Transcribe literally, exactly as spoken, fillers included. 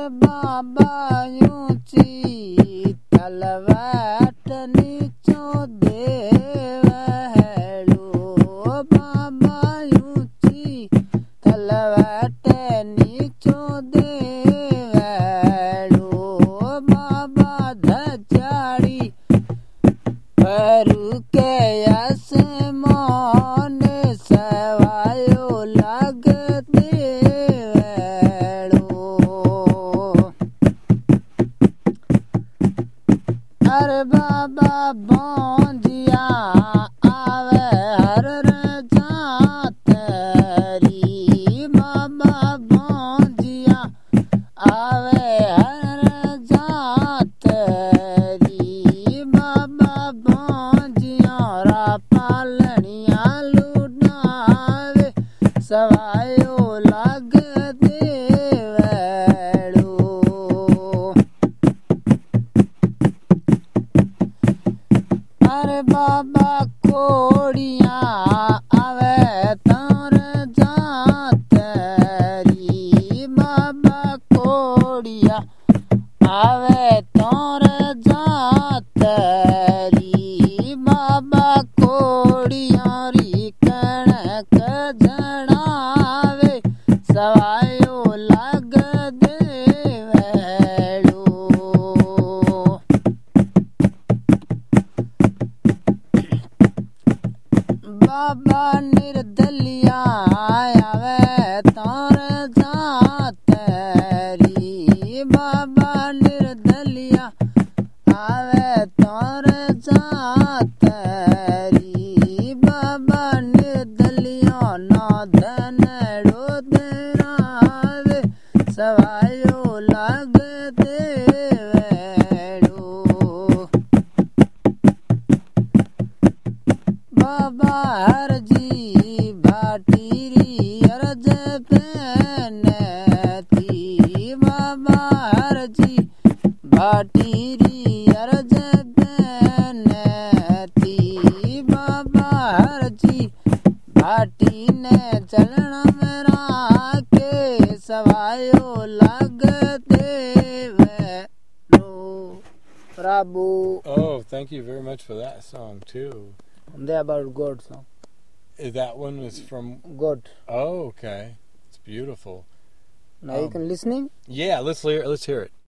बाबा ऊंची तलवाट नीचो देवहलो बाबा ऊंची तलवाट नीचो देवहलो बाबा धजाड़ी परू के आसमान सवायो लगते अरे बाबा बौंजिया आवे हर जातरी बाबा बौंजिया आवे हर जातरी बाबा बौंजिया रा पालनिया लुटावे सवायो लग अरे बाबा कोड़िया आवे तार जातरी बाबा कोड़िया आवे तार जातरी बाबा कोड़िया री कणक जड़ावे सवायो लग बाबा निर्दलिया आवे तार जातरी बाबा निर्दलिया आवे तार जातरी बाबा निर्दलिया ना धनड़ो देरावे सवायो लग बाबा हर जी भाटीरी अर्ज पहनती बाबा हर जी भाटीरी अर्ज पहनती बाबा हर जी भाटी ने चलना मेरा के सवायो लगते प्रभु. Oh, thank you very much for that song too. They about God song. That one was from God. Oh, okay. It's beautiful. Now um, you can listening. Yeah, let's hear. Let's hear it.